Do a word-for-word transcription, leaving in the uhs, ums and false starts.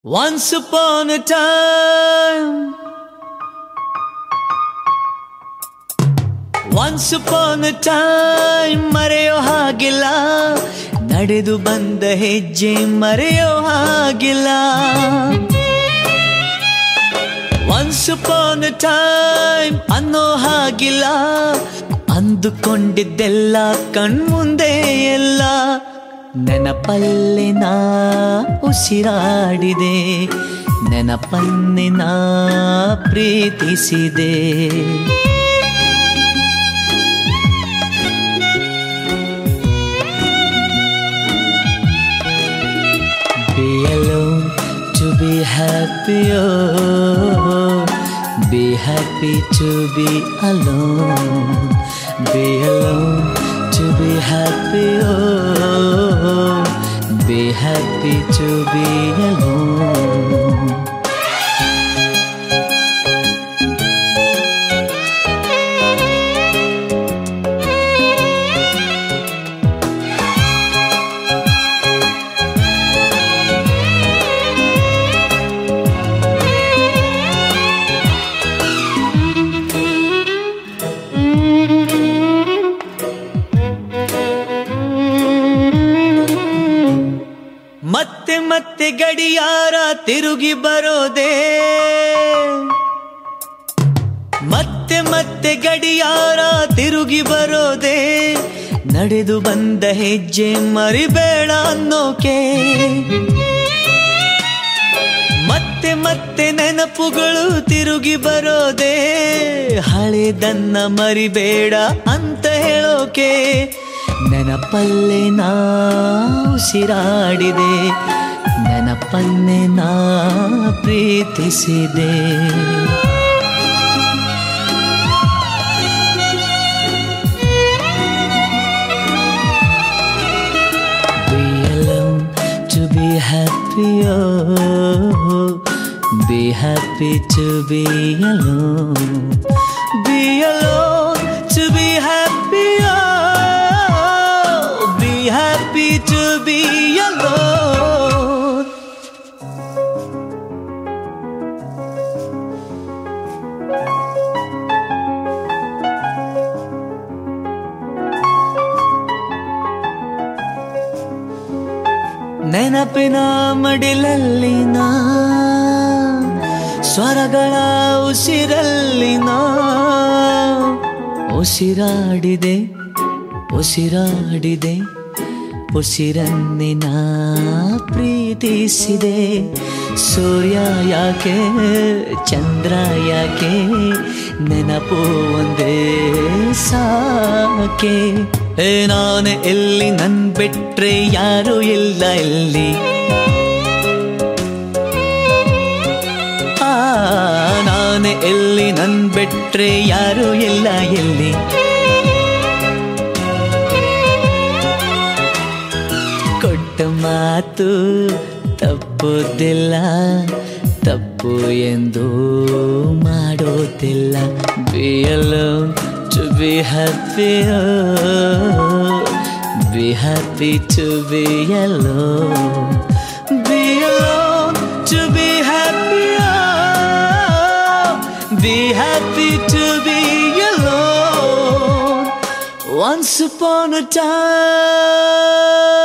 Once upon a time, once upon a time ಮರೆಯೋ ಹಾಗಿಲ್ಲ, ನಡೆದು ಬಂದ ಹೆಜ್ಜೆ ಮರೆಯೋ ಹಾಗಿಲ್ಲ. Once upon a time ಅನ್ನೋ ಹಾಗಿಲ್ಲ, ಅಂದುಕೊಂಡಿದ್ದೆಲ್ಲ ಕಣ್ಮುಂದೆ ಎಲ್ಲ ನೆನಪಲ್ಲಿ ನಾ ಉಸಿರಾಡಿದೆ, ನೆನಪನ್ನೇ ನಾ ಪ್ರೀತಿಸಿದೆ. Be alone to be happy, oh, be happy to be alone. Be alone to be happy, oh, be happy to be alone. ಮತ್ತೆ ಮತ್ತೆ ಗಡಿಯಾರ ತಿರುಗಿ ಬರೋದೇ, ಮತ್ತೆ ಮತ್ತೆ ಗಡಿಯಾರ ತಿರುಗಿ ಬರೋದೇ, ನಡೆದು ಬಂದ ಹೆಜ್ಜೆ ಮರಿಬೇಡ ಅನ್ನೋಕೆ. ಮತ್ತೆ ಮತ್ತೆ ನೆನಪುಗಳು ತಿರುಗಿ ಬರೋದೇ, ಹಳೆದನ್ನ ಮರಿಬೇಡ ಅಂತ ಹೇಳೋಕೆ. ನೆನಪಲ್ಲೇ ನಾ ಉಸಿರಾಡಿದೆ, ನೆನಪನ್ನೇ ನಾ ಪ್ರೀತಿಸಿದೆ. Be alone to be happy, oh, be happy to be alone. Be alone to be happy, oh, happy to be alone. ನೆನಪಿನ ಮಡಿಲಲ್ಲಿನ ಸ್ವರಗಳ ಉಸಿರಲ್ಲಿನ ಉಸಿರಾಡಿದೆ, ಉಸಿರಾಡಿದೆ, ಉಸಿರನ್ನೇ ನಾ ಪ್ರೀತಿಸಿದೆ. ಸೂರ್ಯ ಯಾಕೆ ಚಂದ್ರ ಯಾಕೆ, ನೆನಪು ಒಂದೇ ಸಾಕೆ. ಏ ನಾನೇ ಎಲ್ಲಿ, ನನ್ ಬಿಟ್ರೆ ಯಾರು ಇಲ್ಲ ಎಲ್ಲಿ. ಆ ನಾನೇ ಎಲ್ಲಿ, ನನ್ ಬಿಟ್ರೆ ಯಾರು ಇಲ್ಲ ಎಲ್ಲಿ. ಕೊಟ್ಟ ಮಾತು ತಪ್ಪುದಿಲ್ಲ, ತಪ್ಪು ಎಂದು ಮಾಡೋದಿಲ್ಲ. Be alone to be happy, oh, be happy to be alone. Be alone to be happy, oh, be happy to be alone. Once upon a time.